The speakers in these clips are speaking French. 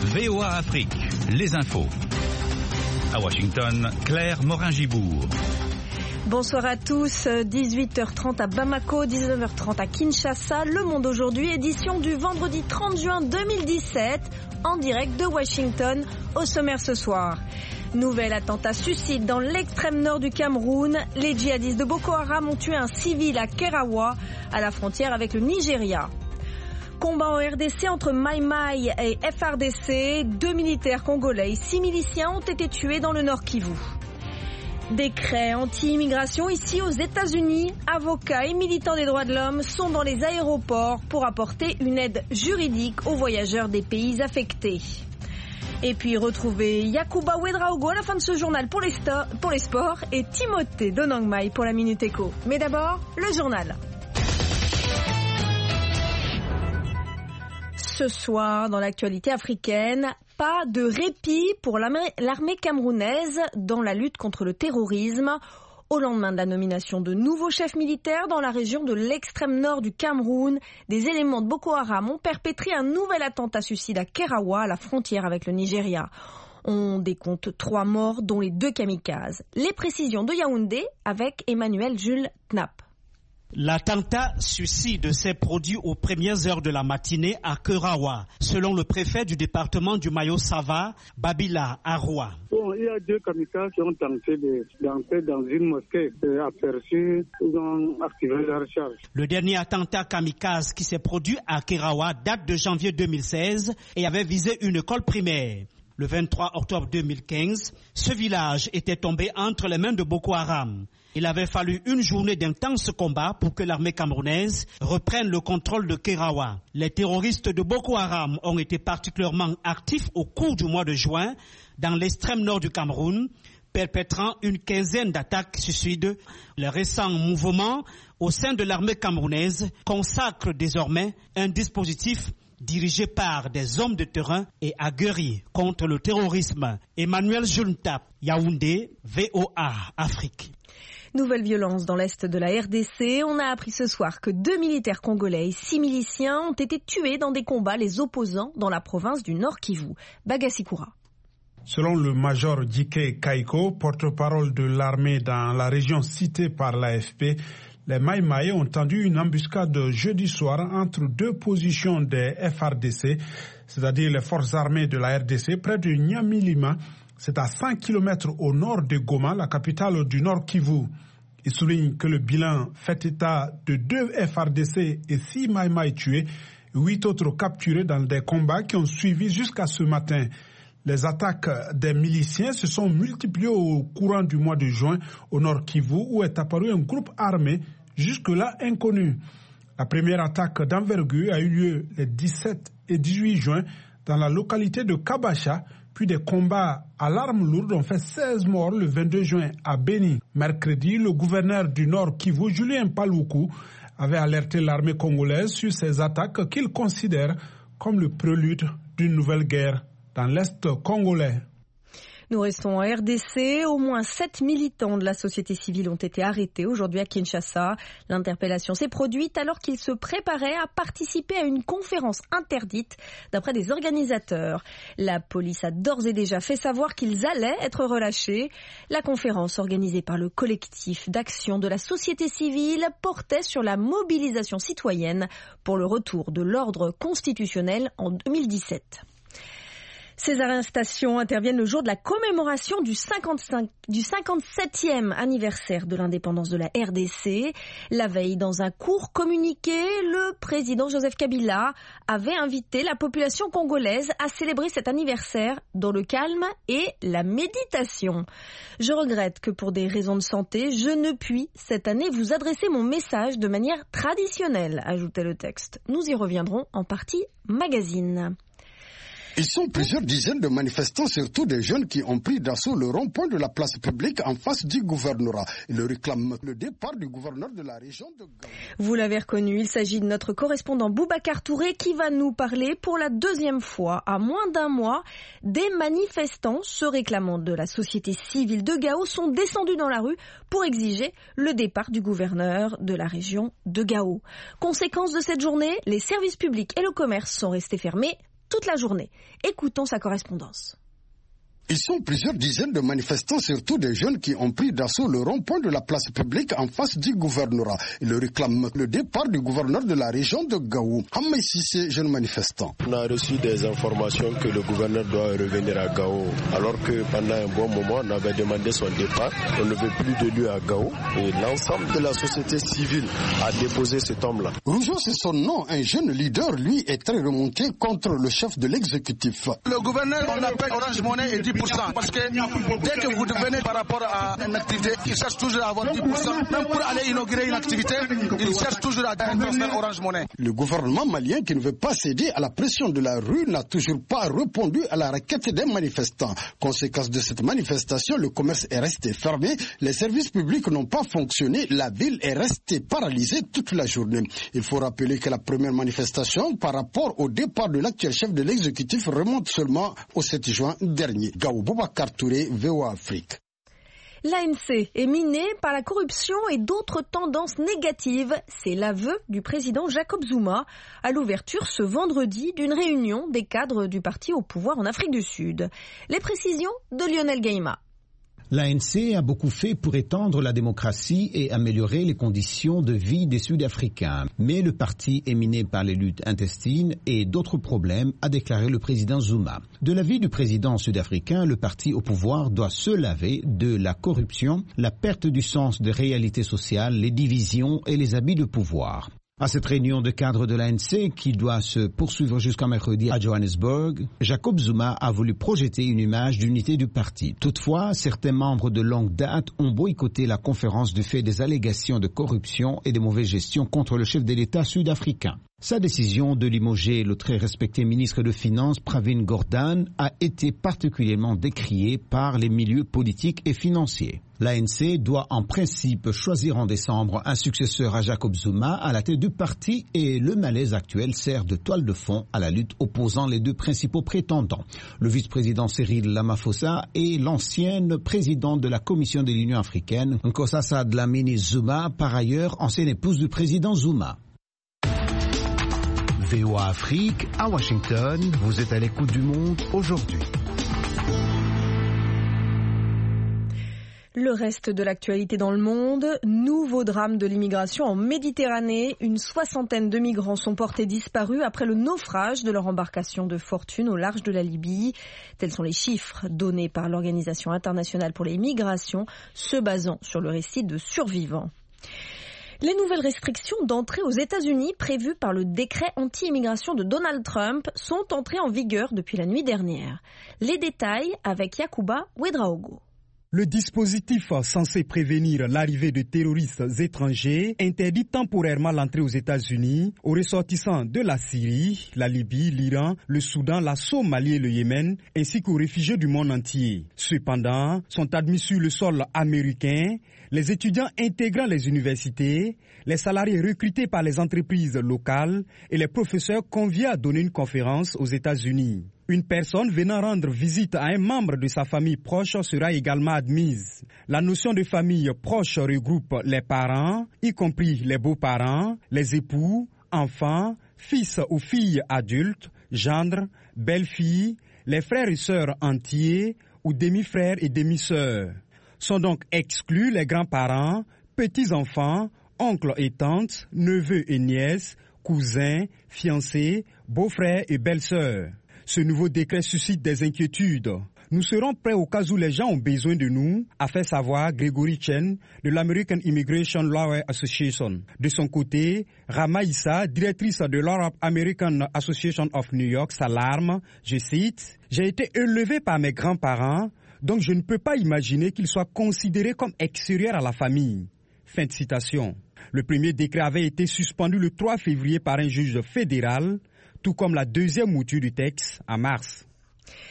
VOA Afrique, les infos. À Washington, Claire Morin-Gibourg. Bonsoir à tous, 18h30 à Bamako, 19h30 à Kinshasa. Le Monde aujourd'hui, édition du vendredi 30 juin 2017, en direct de Washington. Au sommaire ce soir. Nouvel attentat suicide dans l'extrême nord du Cameroun. Les djihadistes de Boko Haram ont tué un civil à Kerawa, à la frontière avec le Nigeria. Combat en RDC entre Mai Mai et FARDC. 2 militaires congolais et 6 miliciens ont été tués dans le Nord Kivu. Décret anti-immigration ici aux États-Unis. Avocats et militants des droits de l'homme sont dans les aéroports pour apporter une aide juridique aux voyageurs des pays affectés. Et puis retrouver Yacouba Ouedraogo à la fin de ce journal pour les sports et Timothée Donangmai pour la Minute Éco. Mais d'abord, le journal. Ce soir, dans l'actualité africaine, pas de répit pour l'armée camerounaise dans la lutte contre le terrorisme. Au lendemain de la nomination de nouveaux chefs militaires dans la région de l'extrême nord du Cameroun, des éléments de Boko Haram ont perpétré un nouvel attentat suicide à Kerawa, à la frontière avec le Nigeria. On décompte 3 morts, dont les 2 kamikazes. Les précisions de Yaoundé avec Emmanuel Jules Knapp. L'attentat suicide s'est produit aux premières heures de la matinée à Kerawa, selon le préfet du département du Mayo-Sava, Babila Arwa. Il y a 2 kamikazes qui ont tenté d'entrer dans une mosquée aperçus, ils ont activé leur charge. Le dernier attentat kamikaze qui s'est produit à Kerawa date de janvier 2016 et avait visé une école primaire. Le 23 octobre 2015, ce village était tombé entre les mains de Boko Haram. Il avait fallu une journée d'intenses combats pour que l'armée camerounaise reprenne le contrôle de Kerawa. Les terroristes de Boko Haram ont été particulièrement actifs au cours du mois de juin dans l'extrême nord du Cameroun, perpétrant une quinzaine d'attaques suicides. Les récents mouvements au sein de l'armée camerounaise consacrent désormais un dispositif dirigé par des hommes de terrain et aguerris contre le terrorisme. Emmanuel Juntap, Yaoundé, VOA Afrique. Nouvelle violence dans l'est de la RDC. On a appris ce soir que 2 militaires congolais et 6 miliciens ont été tués dans des combats les opposants dans la province du Nord Kivu. Bagassikura. Selon le major Dike Kaiko, porte-parole de l'armée dans la région citée par l'AFP, les Mai Mai ont tendu une embuscade jeudi soir entre 2 positions des FARDC, c'est-à-dire les forces armées de la RDC, près de Nyamilima. C'est à 100 km au nord de Goma, la capitale du Nord Kivu. Il souligne que le bilan fait état de 2 FARDC et 6 Mai Mai tués, 8 autres capturés dans des combats qui ont suivi jusqu'à ce matin. Les attaques des miliciens se sont multipliées au courant du mois de juin au Nord Kivu, où est apparu un groupe armé jusque-là inconnu. La première attaque d'envergure a eu lieu les 17 et 18 juin dans la localité de Kabacha, puis des combats à l'arme lourde ont fait 16 morts le 22 juin à Beni. Mercredi, le gouverneur du Nord Kivu, Julien Paluku, avait alerté l'armée congolaise sur ces attaques qu'il considère comme le prélude d'une nouvelle guerre dans l'Est congolais. Nous restons en RDC. Au moins 7 militants de la société civile ont été arrêtés aujourd'hui à Kinshasa. L'interpellation s'est produite alors qu'ils se préparaient à participer à une conférence interdite d'après des organisateurs. La police a d'ores et déjà fait savoir qu'ils allaient être relâchés. La conférence organisée par le collectif d'action de la société civile portait sur la mobilisation citoyenne pour le retour de l'ordre constitutionnel en 2017. Ces arrestations interviennent le jour de la commémoration du 57e anniversaire de l'indépendance de la RDC. La veille, dans un court communiqué, le président Joseph Kabila avait invité la population congolaise à célébrer cet anniversaire dans le calme et la méditation. Je regrette que pour des raisons de santé, je ne puis cette année vous adresser mon message de manière traditionnelle, ajoutait le texte. Nous y reviendrons en partie magazine. Ils sont plusieurs dizaines de manifestants, surtout des jeunes qui ont pris d'assaut le rond-point de la place publique en face du gouvernorat. Ils réclament le départ du gouverneur de la région de Gao. Vous l'avez reconnu, il s'agit de notre correspondant Boubacar Touré qui va nous parler pour la deuxième fois, à moins d'un mois, des manifestants se réclamant de la société civile de Gao sont descendus dans la rue pour exiger le départ du gouverneur de la région de Gao. Conséquence de cette journée, les services publics et le commerce sont restés fermés toute la journée. Écoutons sa correspondance. Ils sont plusieurs dizaines de manifestants, surtout des jeunes, qui ont pris d'assaut le rond-point de la place publique en face du gouvernorat. Ils réclament le départ du gouverneur de la région de Gao. Hamay Sissé, jeune manifestant. On a reçu des informations que le gouverneur doit revenir à Gao, alors que pendant un bon moment, on avait demandé son départ. On ne veut plus de lui à Gao. Et l'ensemble de la société civile a déposé cet homme-là. Rougeau, c'est son nom. Un jeune leader, lui, est très remonté contre le chef de l'exécutif. Le gouverneur, on appelle Orange Money et 10%. Parce que dès que vous devenez par rapport à une activité, ils cherchent toujours à avoir 10%. Même pour aller inaugurer une activité, ils cherchent toujours à un transfert Orange Money. Le gouvernement malien, qui ne veut pas céder à la pression de la rue, n'a toujours pas répondu à la requête des manifestants. Conséquence de cette manifestation, le commerce est resté fermé, les services publics n'ont pas fonctionné, la ville est restée paralysée toute la journée. Il faut rappeler que la première manifestation par rapport au départ de l'actuel chef de l'exécutif remonte seulement au 7 juin dernier. Boubacar Touré, VOA Afrique. L'ANC est minée par la corruption et d'autres tendances négatives. C'est l'aveu du président Jacob Zuma à l'ouverture ce vendredi d'une réunion des cadres du parti au pouvoir en Afrique du Sud. Les précisions de Lionel Gaïma. L'ANC a beaucoup fait pour étendre la démocratie et améliorer les conditions de vie des Sud-Africains. Mais le parti est miné par les luttes intestines et d'autres problèmes, a déclaré le président Zuma. De l'avis du président sud-africain, le parti au pouvoir doit se laver de la corruption, la perte du sens des réalités sociales, les divisions et les abus de pouvoir. À cette réunion de cadre de l'ANC, qui doit se poursuivre jusqu'à mercredi à Johannesburg, Jacob Zuma a voulu projeter une image d'unité du parti. Toutefois, certains membres de longue date ont boycotté la conférence du fait des allégations de corruption et de mauvaise gestion contre le chef de l'État sud-africain. Sa décision de limoger le très respecté ministre de Finances Pravin Gordhan a été particulièrement décriée par les milieux politiques et financiers. L'ANC doit en principe choisir en décembre un successeur à Jacob Zuma à la tête du parti et le malaise actuel sert de toile de fond à la lutte opposant les deux principaux prétendants. Le vice-président Cyril Ramaphosa et l'ancienne présidente de la Commission de l'Union africaine, Nkosazana Dlamini Zuma, par ailleurs ancienne épouse du président Zuma. VOA Afrique, à Washington, vous êtes à l'écoute du monde aujourd'hui. Le reste de l'actualité dans le monde, nouveau drame de l'immigration en Méditerranée. Une 60aine de migrants sont portés disparus après le naufrage de leur embarcation de fortune au large de la Libye. Tels sont les chiffres donnés par l'Organisation internationale pour les migrations, se basant sur le récit de survivants. Les nouvelles restrictions d'entrée aux États-Unis prévues par le décret anti-immigration de Donald Trump sont entrées en vigueur depuis la nuit dernière. Les détails avec Yacouba Ouedraogo. Le dispositif censé prévenir l'arrivée de terroristes étrangers interdit temporairement l'entrée aux États-Unis aux ressortissants de la Syrie, la Libye, l'Iran, le Soudan, la Somalie et le Yémen, ainsi qu'aux réfugiés du monde entier. Cependant, sont admis sur le sol américain les étudiants intégrant les universités, les salariés recrutés par les entreprises locales et les professeurs conviés à donner une conférence aux États-Unis. Une personne venant rendre visite à un membre de sa famille proche sera également admise. La notion de famille proche regroupe les parents, y compris les beaux-parents, les époux, enfants, fils ou filles adultes, gendres, belles-filles, les frères et sœurs entiers ou demi-frères et demi-sœurs. Sont donc exclus les grands-parents, petits-enfants, oncles et tantes, neveux et nièces, cousins, fiancés, beaux-frères et belles-sœurs. Ce nouveau décret suscite des inquiétudes. Nous serons prêts au cas où les gens ont besoin de nous, a fait savoir Gregory Chen de l'American Immigration Law Association. De son côté, Rama Issa, directrice de l'Arab American Association of New York, s'alarme, je cite, « J'ai été élevé par mes grands-parents, donc je ne peux pas imaginer qu'ils soient considérés comme extérieurs à la famille. » Fin de citation. Le premier décret avait été suspendu le 3 février par un juge fédéral, tout comme la deuxième mouture du texte en mars.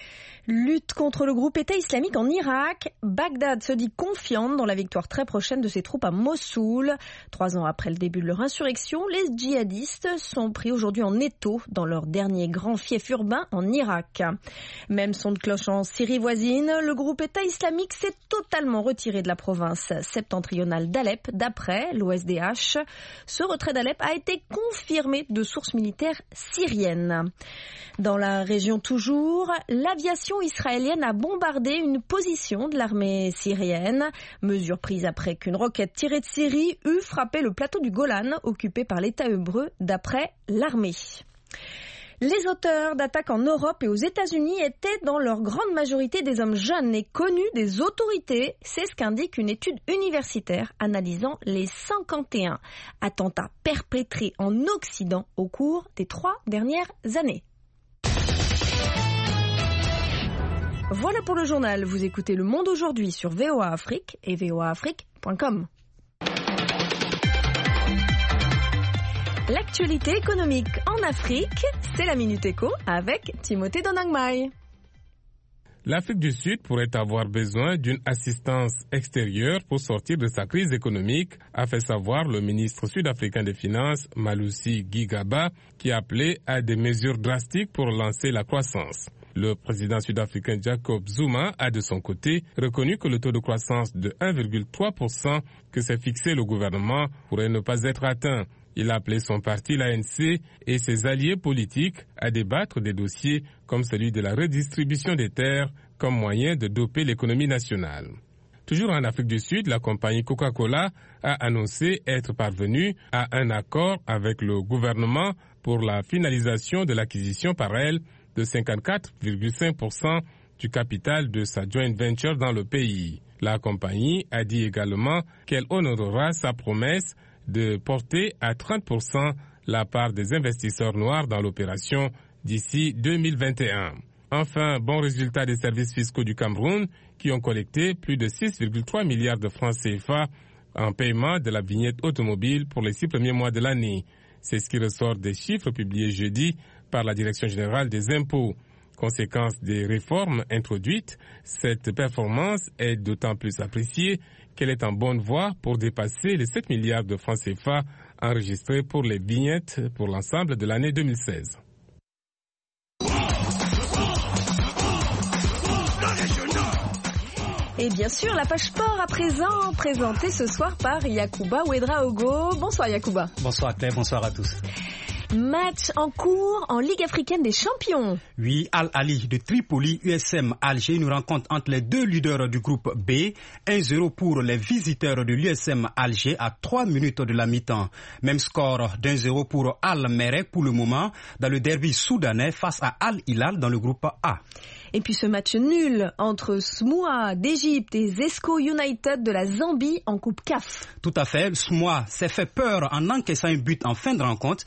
Lutte contre le groupe État islamique en Irak. Bagdad se dit confiante dans la victoire très prochaine de ses troupes à Mossoul. 3 ans après le début de leur insurrection, les djihadistes sont pris aujourd'hui en étau dans leur dernier grand fief urbain en Irak. Même son de cloche en Syrie voisine, le groupe État islamique s'est totalement retiré de la province septentrionale d'Alep d'après l'OSDH. Ce retrait d'Alep a été confirmé de sources militaires syriennes. Dans la région toujours, l'aviation israélienne a bombardé une position de l'armée syrienne. Mesure prise après qu'une roquette tirée de Syrie eut frappé le plateau du Golan occupé par l'État hébreu d'après l'armée. Les auteurs d'attaques en Europe et aux États-Unis étaient dans leur grande majorité des hommes jeunes et connus des autorités. C'est ce qu'indique une étude universitaire analysant les 51 attentats perpétrés en Occident au cours des 3 dernières années. Voilà pour le journal. Vous écoutez Le Monde aujourd'hui sur VOA Afrique et voaafrique.com. L'actualité économique en Afrique, c'est la Minute Éco avec Timothée Donangmai. L'Afrique du Sud pourrait avoir besoin d'une assistance extérieure pour sortir de sa crise économique, a fait savoir le ministre sud-africain des Finances, Malusi Gigaba, qui a appelé à des mesures drastiques pour lancer la croissance. Le président sud-africain Jacob Zuma a de son côté reconnu que le taux de croissance de 1,3% que s'est fixé le gouvernement pourrait ne pas être atteint. Il a appelé son parti, l'ANC, et ses alliés politiques à débattre des dossiers comme celui de la redistribution des terres comme moyen de doper l'économie nationale. Toujours en Afrique du Sud, la compagnie Coca-Cola a annoncé être parvenue à un accord avec le gouvernement pour la finalisation de l'acquisition par elle de 54,5% du capital de sa joint venture dans le pays. La compagnie a dit également qu'elle honorera sa promesse de porter à 30% la part des investisseurs noirs dans l'opération d'ici 2021. Enfin, bon résultat des services fiscaux du Cameroun qui ont collecté plus de 6,3 milliards de francs CFA en paiement de la vignette automobile pour les 6 premiers mois de l'année. C'est ce qui ressort des chiffres publiés jeudi par la Direction générale des impôts. Conséquence des réformes introduites, cette performance est d'autant plus appréciée qu'elle est en bonne voie pour dépasser les 7 milliards de francs CFA enregistrés pour les vignettes pour l'ensemble de l'année 2016. Et bien sûr, la page sport à présent, présentée ce soir par Yacouba Ouedraogo. Bonsoir Yacouba. Bonsoir Claire, bonsoir à tous. Match en cours en Ligue africaine des champions. Oui, Al-Ali de Tripoli, USM Alger, une rencontre entre les deux leaders du groupe B. 1-0 pour les visiteurs de l'USM Alger à 3 minutes de la mi-temps. Même score d'1-0 pour Al-Merrek pour le moment dans le derby soudanais face à Al-Hilal dans le groupe A. Et puis ce match nul entre Smoua d'Égypte et Zesco United de la Zambie en Coupe CAF. Tout à fait, Smoua s'est fait peur en encaissant un but en fin de rencontre,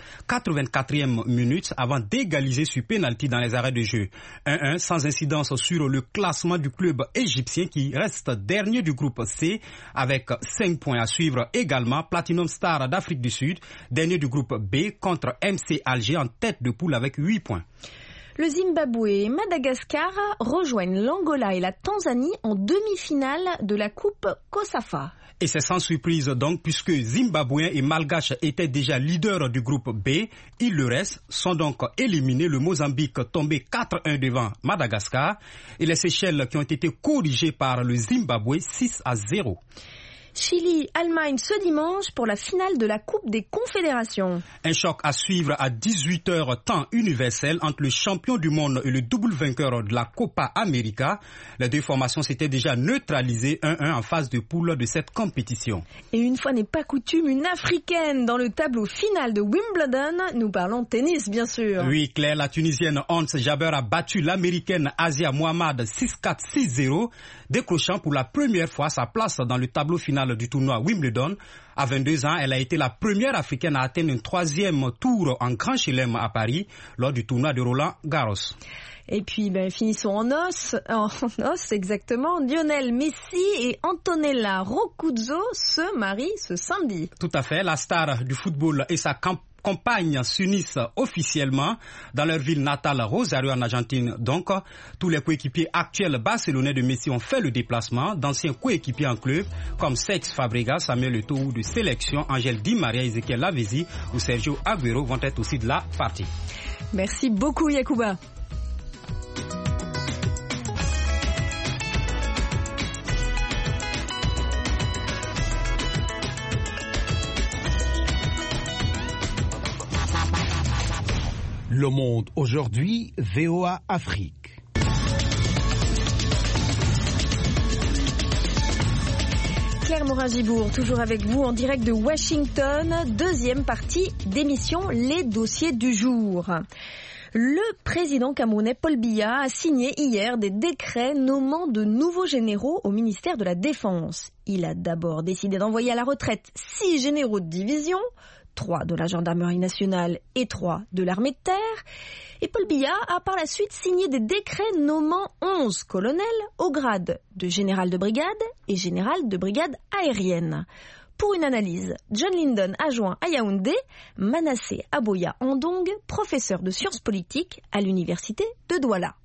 84e minute, avant d'égaliser sur pénalty dans les arrêts de jeu. 1-1 sans incidence sur le classement du club égyptien qui reste dernier du groupe C avec 5 points à suivre également. Platinum Star d'Afrique du Sud, dernier du groupe B contre MC Alger en tête de poule avec 8 points. Le Zimbabwe et Madagascar rejoignent l'Angola et la Tanzanie en demi-finale de la Coupe COSAFA. Et c'est sans surprise donc, puisque Zimbabwéens et Malgaches étaient déjà leaders du groupe B. Ils le restent, sont donc éliminés. Le Mozambique tombé 4-1 devant Madagascar et les Seychelles qui ont été corrigés par le Zimbabwe 6-0. Chili-Allemagne ce dimanche pour la finale de la Coupe des Confédérations. Un choc à suivre à 18h temps universel entre le champion du monde et le double vainqueur de la Copa América. Les deux formations s'étaient déjà neutralisées 1-1 en phase de poule de cette compétition. Et une fois n'est pas coutume, une Africaine dans le tableau final de Wimbledon. Nous parlons tennis bien sûr. Oui Claire, la Tunisienne Ons Jabeur a battu l'Américaine Asia Mohamed 6-4, 6-0, décrochant pour la première fois sa place dans le tableau final du tournoi Wimbledon. À 22 ans, elle a été la première africaine à atteindre un 3e tour en Grand Chelem à Paris lors du tournoi de Roland Garros. Et puis, finissons en os exactement. Lionel Messi et Antonella Roccuzzo se marient ce samedi. Tout à fait. La star du football et sa compagnes s'unissent officiellement dans leur ville natale Rosario en Argentine. Donc, tous les coéquipiers actuels barcelonais de Messi ont fait le déplacement. D'anciens coéquipiers en club comme Cesc Fabregas, Samuel Eto'o de sélection, Angel Di Maria, Ezequiel Lavezzi ou Sergio Agüero vont être aussi de la partie. Merci beaucoup Yacouba. Le Monde aujourd'hui, VOA Afrique. Claire Morin-Gibourg, toujours avec vous en direct de Washington. Deuxième partie d'émission, les dossiers du jour. Le président camerounais Paul Biya a signé hier des décrets nommant de nouveaux généraux au ministère de la Défense. Il a d'abord décidé d'envoyer à la retraite 6 généraux de division, 3 de la gendarmerie nationale et 3 de l'armée de terre. Et Paul Biya a par la suite signé des décrets nommant 11 colonels au grade de général de brigade et général de brigade aérienne. Pour une analyse, John Lyndon, adjoint à Yaoundé, Manassé Aboya Andong, professeur de sciences politiques à l'université de Douala.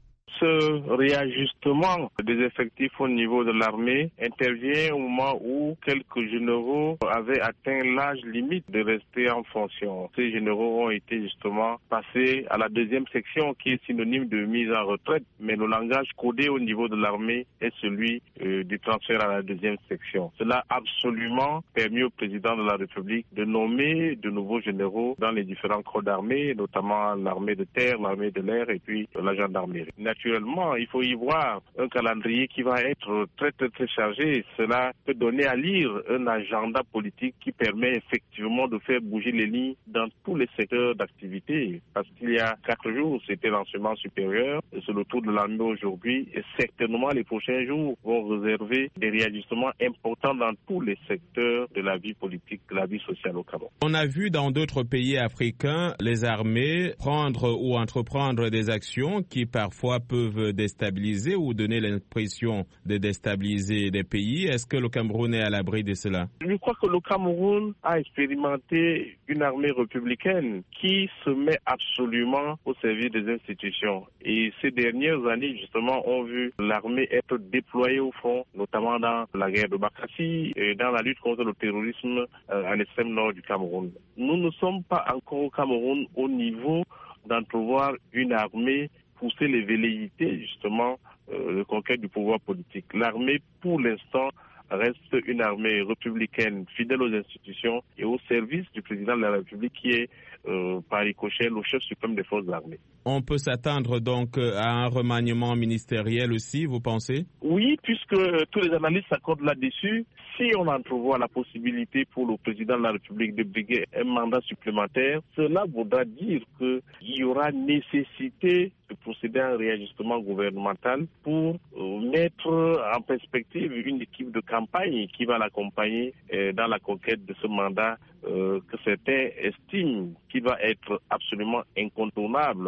Ce réajustement des effectifs au niveau de l'armée intervient au moment où quelques généraux avaient atteint l'âge limite de rester en fonction. Ces généraux ont été justement passés à la deuxième section qui est synonyme de mise en retraite, mais le langage codé au niveau de l'armée est celui du transfert à la deuxième section. Cela a absolument permis au président de la République de nommer de nouveaux généraux dans les différents corps d'armée, notamment l'armée de terre, l'armée de l'air et puis la gendarmerie. Naturellement, il faut y voir un calendrier qui va être très chargé. Cela peut donner à lire un agenda politique qui permet effectivement de faire bouger les lignes dans tous les secteurs d'activité. Parce qu'il y a 4 jours, c'était l'enseignement supérieur, c'est le tour de l'armée aujourd'hui, et certainement les prochains jours vont réserver des réajustements importants dans tous les secteurs de la vie politique, de la vie sociale au Cameroun. On a vu dans d'autres pays africains les armées prendre ou entreprendre des actions qui parfois peuvent déstabiliser ou donner l'impression de déstabiliser des pays. Est-ce que le Cameroun est à l'abri de cela? Je crois que le Cameroun a expérimenté une armée républicaine qui se met absolument au service des institutions. Et ces dernières années, justement, ont vu l'armée être déployée au front, notamment dans la guerre de Bakassi et dans la lutte contre le terrorisme à l'extrême nord du Cameroun. Nous ne sommes pas encore au Cameroun au niveau d'entrevoir une armée pousser les velléités, justement, de conquête du pouvoir politique. L'armée, pour l'instant, reste une armée républicaine, fidèle aux institutions et au service du président de la République qui est, par ricochet, le chef suprême des forces armées. On peut s'attendre donc à un remaniement ministériel aussi, vous pensez? Oui, puisque tous les analystes s'accordent là-dessus. Si on entrevoit la possibilité pour le président de la République de briguer un mandat supplémentaire, cela voudra dire qu'il y aura nécessité de procéder à un réajustement gouvernemental pour mettre en perspective une équipe de campagne qui va l'accompagner dans la conquête de ce mandat que certains estiment qui va être absolument incontournable.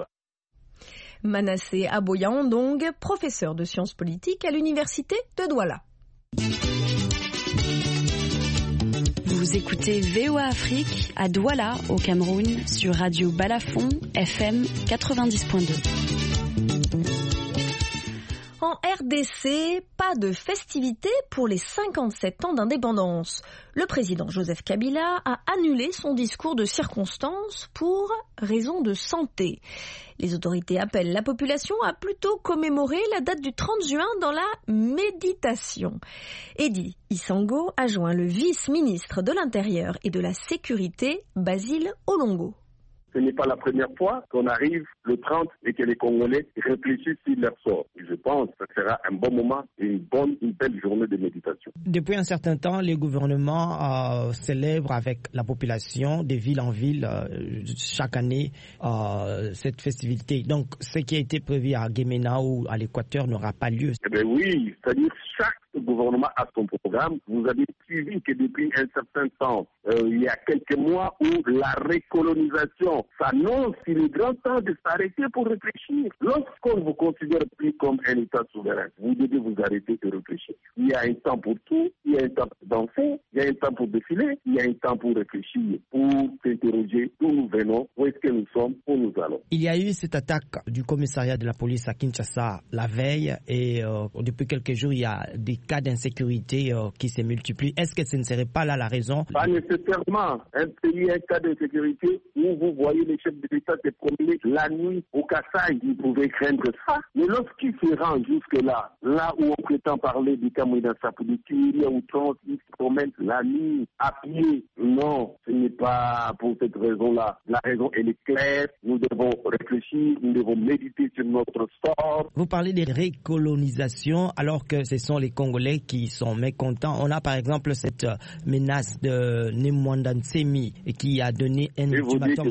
Manassé Aboya Andong, professeur de sciences politiques à l'université de Douala. Vous écoutez VOA Afrique à Douala, au Cameroun, sur Radio Balafon, FM 90.2. En RDC, pas de festivités pour les 57 ans d'indépendance. Le président Joseph Kabila a annulé son discours de circonstance pour raison de santé. Les autorités appellent la population à plutôt commémorer la date du 30 juin dans la méditation. Eddy Isango a joint le vice-ministre de l'Intérieur et de la Sécurité, Basile Olongo. Ce n'est pas la première fois qu'on arrive le 30 et que les Congolais réfléchissent sur leur sort. Je pense que ce sera un bon moment et une belle journée de méditation. Depuis un certain temps, les gouvernements célèbrent avec la population de ville en ville chaque année cette festivité. Donc, ce qui a été prévu à Guémena ou à l'Équateur n'aura pas lieu. Eh bien oui, c'est-à-dire chaque le gouvernement a son programme. Vous avez suivi que depuis un certain temps, il y a quelques mois où la récolonisation s'annonce, il est grand temps de s'arrêter pour réfléchir. Lorsqu'on vous considère plus comme un État souverain, vous devez vous arrêter de réfléchir. Il y a un temps pour tout, il y a un temps pour danser, il y a un temps pour défiler, il y a un temps pour réfléchir, pour s'interroger d'où nous venons, où est-ce que nous sommes, où nous allons. Il y a eu cette attaque du commissariat de la police à Kinshasa la veille et depuis quelques jours, il y a des cas d'insécurité qui se multiplient. Est-ce que ce ne serait pas là la raison? Pas nécessairement. Un pays, un cas d'insécurité où vous voyez les chefs de l'État se promener la nuit au Kassai, ils pouvaient craindre ça. Mais lorsqu'ils se rendent jusque-là, là où on prétend parler du Cameroun pour des tueries ou trans, ils se promènent la nuit à pied. Non, ce n'est pas pour cette raison-là. La raison, elle est claire. Nous devons réfléchir, nous devons méditer sur notre sort. Vous parlez de récolonisation alors que ce sont les Congolais qui sont mécontents. On a par exemple cette menace de Nemwanda Nsemi qui a donné un ultimatum. Vous dites que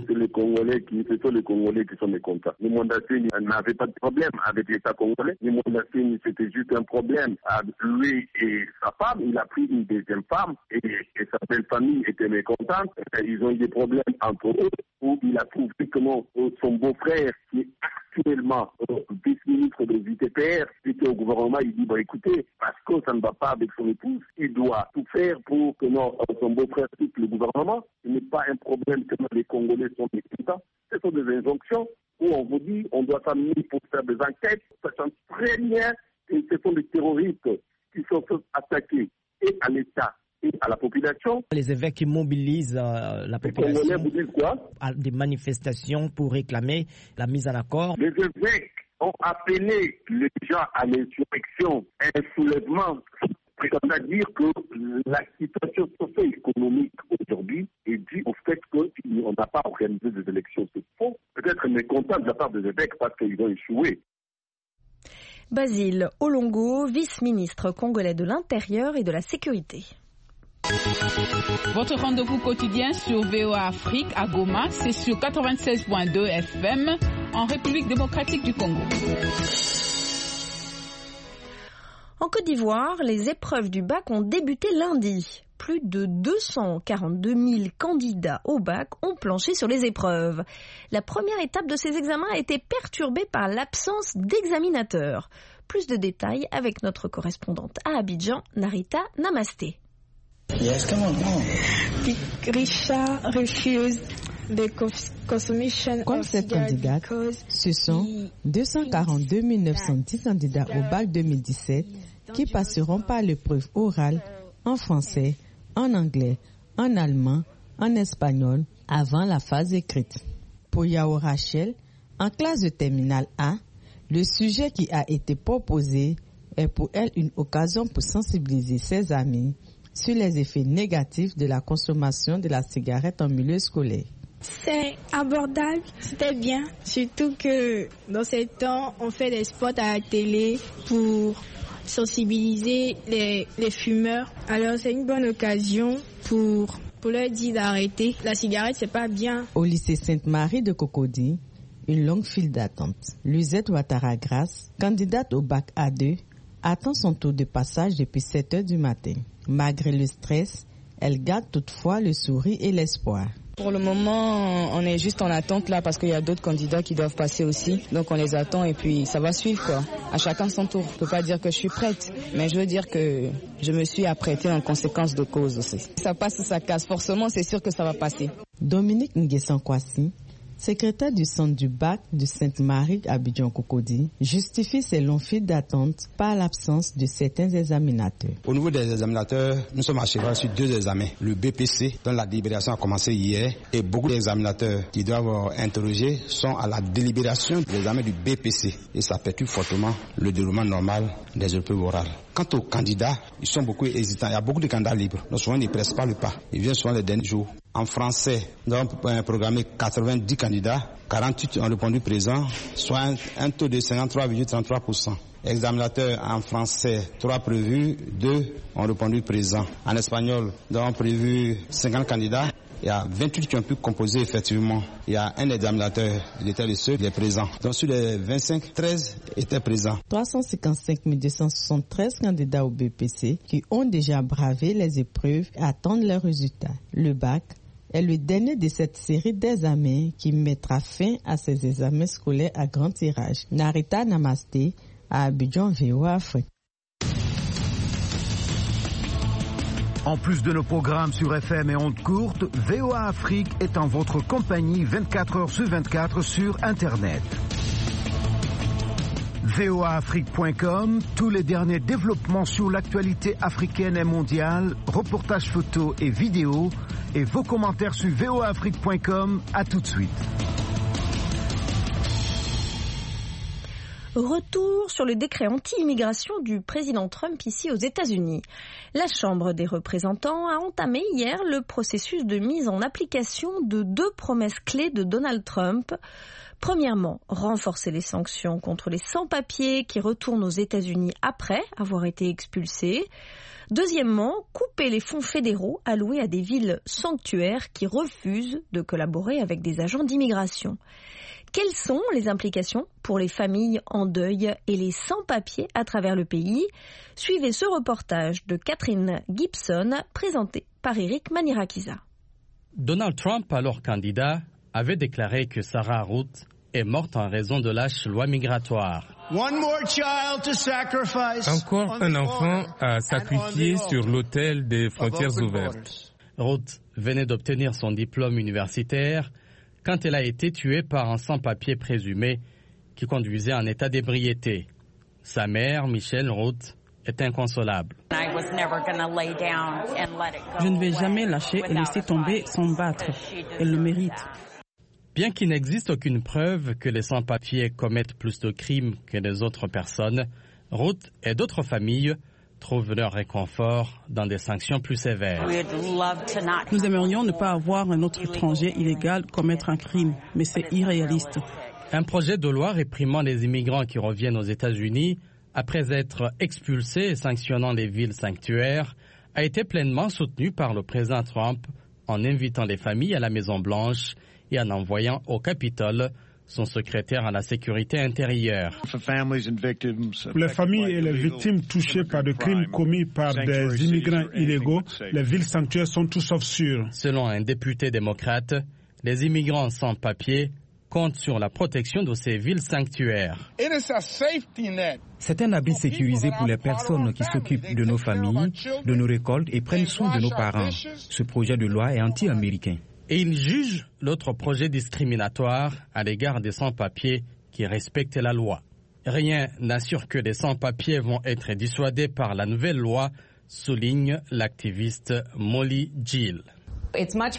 ce sont les Congolais qui sont mécontents. Nemwanda Nsemi n'avait pas de problème avec l'État congolais. Nemwanda Nsemi, c'était juste un problème. Lui et sa femme, il a pris une deuxième femme et sa belle famille était mécontente. Ils ont eu des problèmes entre eux où il a trouvé que son beau-frère qui est actuellement vice-ministre de l'UTPR, qui était au gouvernement, il dit, écoutez, parce que ça ne va pas avec son épouse, il doit tout faire pour que son beau-frère quitte le gouvernement. Ce n'est pas un problème que les Congolais sont mécontents. Ce sont des injonctions où on vous dit, on doit s'amener pour faire des enquêtes, sachant très bien que ce sont des terroristes qui sont attaqués et à l'État et à la population. Les évêques qui mobilisent la population. Les Congolais vous disent quoi? À des manifestations pour réclamer la mise en accord. Les évêques ont appelé les gens à l'insurrection, un soulèvement. C'est-à-dire que la situation socio-économique aujourd'hui est due au fait qu'on n'a pas organisé des élections. C'est faux. Peut-être mécontent de la part des évêques parce qu'ils ont échoué. Basile Olongo, vice-ministre congolais de l'Intérieur et de la Sécurité. Votre rendez-vous quotidien sur VOA Afrique à Goma, c'est sur 96.2 FM en République démocratique du Congo. En Côte d'Ivoire, les épreuves du bac ont débuté lundi. Plus de 242 000 candidats au bac ont planché sur les épreuves. La première étape de ces examens a été perturbée par l'absence d'examinateurs. Plus de détails avec notre correspondante à Abidjan, Narita Namasté. Yes, come on. Richard refused the consumption. Comme cette candidate, ce sont 242 910 candidats au bac 2017 qui passeront par l'épreuve orale en français, en anglais, en allemand, en espagnol avant la phase écrite. Pour Yao Rachel, en classe de terminale A, le sujet qui a été proposé est pour elle une occasion pour sensibiliser ses amis sur les effets négatifs de la consommation de la cigarette en milieu scolaire. C'est abordable, c'était bien, surtout que dans ces temps, on fait des spots à la télé pour sensibiliser les fumeurs. Alors c'est une bonne occasion pour leur dire d'arrêter. La cigarette, c'est pas bien. Au lycée Sainte-Marie de Cocody, une longue file d'attente. Luzette Ouattara-Grasse, candidate au bac A2, attend son tour de passage depuis 7 heures du matin. Malgré le stress, elle garde toutefois le sourire et l'espoir. Pour le moment, on est juste en attente là parce qu'il y a d'autres candidats qui doivent passer aussi. Donc on les attend et puis ça va suivre quoi. À chacun son tour. Je peux pas dire que je suis prête, mais je veux dire que je me suis apprêtée en conséquence de cause aussi. Ça passe ou ça casse. Forcément, c'est sûr que ça va passer. Dominique Nguessan-Kwasi, secrétaire du centre du bac de Sainte-Marie Abidjan-Cocody, justifie ces longs files d'attente par l'absence de certains examinateurs. Au niveau des examinateurs, nous sommes à cheval sur 2 examens. Le BPC, dont la délibération a commencé hier, et beaucoup d'examinateurs qui doivent interroger sont à la délibération de l'examen du BPC. Et ça perturbe fortement le déroulement normal des épreuves orales. Quant aux candidats, ils sont beaucoup hésitants. Il y a beaucoup de candidats libres. Donc souvent, ils ne pressent pas le pas. Ils viennent souvent les derniers jours. En français, nous avons programmé 90 candidats. 48 ont répondu présent, soit un taux de 53,33%. Examinateurs en français, 3 prévus, 2 ont répondu présent. En espagnol, nous avons prévu 50 candidats Il y a 28 qui ont pu composer effectivement. Il y a un examinateur, il était le seul, il est présent. Donc sur les 25, 13 étaient présents. 355 273 candidats au BPC qui ont déjà bravé les épreuves et attendent leurs résultats. Le bac est le dernier de cette série d'examens qui mettra fin à ces examens scolaires à grand tirage. Narita Namasté, à Abidjan, VOA Afrique. En plus de nos programmes sur FM et ondes courtes, VOA Afrique est en votre compagnie 24 heures sur 24 sur Internet. voaafrique.com, tous les derniers développements sur l'actualité africaine et mondiale, reportages photos et vidéos, et vos commentaires sur voaafrique.com. À tout de suite. Retour sur le décret anti-immigration du président Trump ici aux États-Unis. La Chambre des représentants a entamé hier le processus de mise en application de 2 promesses clés de Donald Trump. Premièrement, renforcer les sanctions contre les sans-papiers qui retournent aux États-Unis après avoir été expulsés. Deuxièmement, couper les fonds fédéraux alloués à des villes sanctuaires qui refusent de collaborer avec des agents d'immigration. Quelles sont les implications pour les familles en deuil et les sans-papiers à travers le pays? Suivez ce reportage de Catherine Gibson, présenté par Eric Manirakiza. Donald Trump, alors candidat, avait déclaré que Sarah Ruth est morte en raison de lâche loi migratoire. Encore un enfant à sacrifier sur l'autel des frontières ouvertes. Ruth venait d'obtenir son diplôme universitaire quand elle a été tuée par un sans-papier présumé qui conduisait en état d'ébriété. Sa mère, Michelle Ruth, est inconsolable. Je ne vais jamais lâcher et laisser tomber sans battre. Elle le mérite. Bien qu'il n'existe aucune preuve que les sans-papiers commettent plus de crimes que les autres personnes, Ruth et d'autres familles trouvent leur réconfort dans des sanctions plus sévères. Nous aimerions ne pas avoir un autre étranger illégal commettre un crime, mais c'est irréaliste. Un projet de loi réprimant les immigrants qui reviennent aux États-Unis après être expulsés et sanctionnant les villes sanctuaires a été pleinement soutenu par le président Trump en invitant les familles à la Maison-Blanche et en envoyant au Capitole son secrétaire à la sécurité intérieure. Pour les familles et les victimes touchées par des crimes commis par des immigrants illégaux, les villes sanctuaires sont tout sauf sûres. Selon un député démocrate, les immigrants sans papier comptent sur la protection de ces villes sanctuaires. C'est un abri sécurisé pour les personnes qui s'occupent de nos familles, de nos récoltes et prennent soin de nos parents. Ce projet de loi est anti-américain. Et il juge l'autre projet discriminatoire à l'égard des sans-papiers qui respectent la loi. Rien n'assure que les sans-papiers vont être dissuadés par la nouvelle loi, souligne l'activiste Molly Gill. Il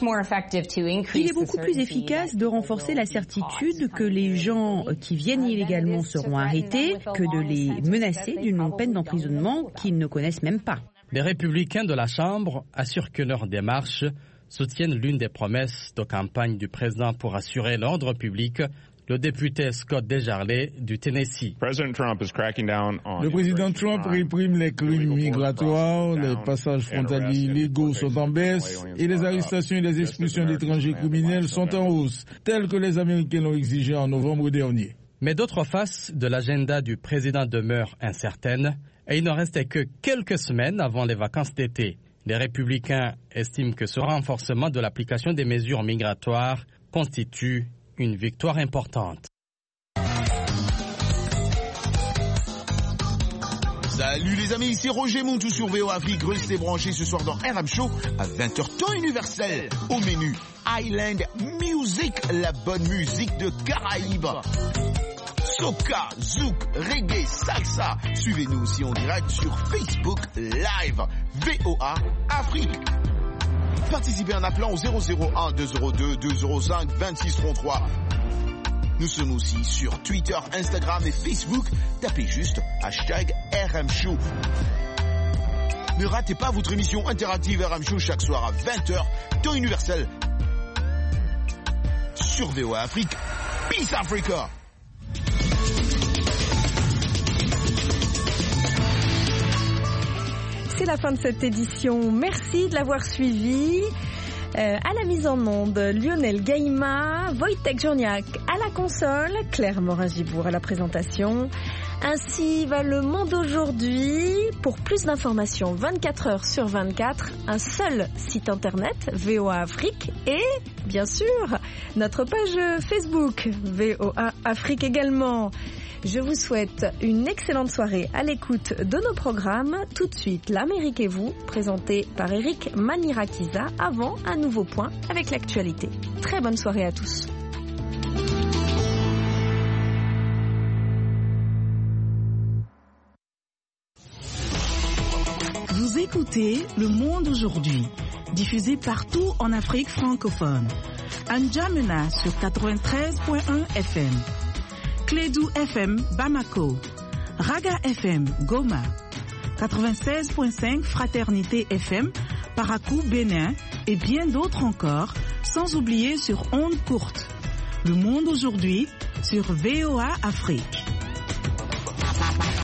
est beaucoup plus efficace de renforcer la certitude que les gens qui viennent illégalement seront arrêtés que de les menacer d'une peine d'emprisonnement qu'ils ne connaissent même pas. Les républicains de la Chambre assurent que leur démarche soutiennent l'une des promesses de campagne du président pour assurer l'ordre public, le député Scott Desjarlais du Tennessee. Le président Trump réprime les crimes migratoires, les passages frontaliers illégaux sont en baisse et les arrestations et les expulsions d'étrangers criminels sont en hausse, telles que les Américains l'ont exigé en novembre dernier. Mais d'autres faces de l'agenda du président demeurent incertaines et il ne restait que quelques semaines avant les vacances d'été. Les républicains estiment que ce renforcement de l'application des mesures migratoires constitue une victoire importante. Salut les amis, c'est Roger Montou sur VOA Afrique. Restez branchés ce soir dans RM Show à 20h temps universel. Au menu, Island Music, la bonne musique de Caraïbes. Soca, zouk, reggae, salsa. Suivez-nous aussi en direct sur Facebook Live. VOA Afrique. Participez en appelant au 001 202 205 2633. Nous sommes aussi sur Twitter, Instagram et Facebook. Tapez juste #RM Show. Ne ratez pas votre émission interactive RM Show chaque soir à 20h, temps universel. Sur VOA Afrique. Peace Africa. C'est la fin de cette édition. Merci de l'avoir suivi. À la mise en onde, Lionel Gaïma, Wojtek Joniak à la console, Claire Morin-Gibour à la présentation. Ainsi va le monde aujourd'hui. Pour plus d'informations, 24 heures sur 24, un seul site internet, VOA Afrique, et bien sûr, notre page Facebook, VOA Afrique également. Je vous souhaite une excellente soirée à l'écoute de nos programmes. Tout de suite, l'Amérique et vous, présenté par Eric Manirakiza, avant un nouveau point avec l'actualité. Très bonne soirée à tous. Vous écoutez Le Monde aujourd'hui, diffusé partout en Afrique francophone. N'Djamena sur 93.1 FM. Clédou FM Bamako, Raga FM Goma, 96.5 Fraternité FM Parakou Bénin et bien d'autres encore, sans oublier sur ondes courtes. Le monde aujourd'hui sur VOA Afrique.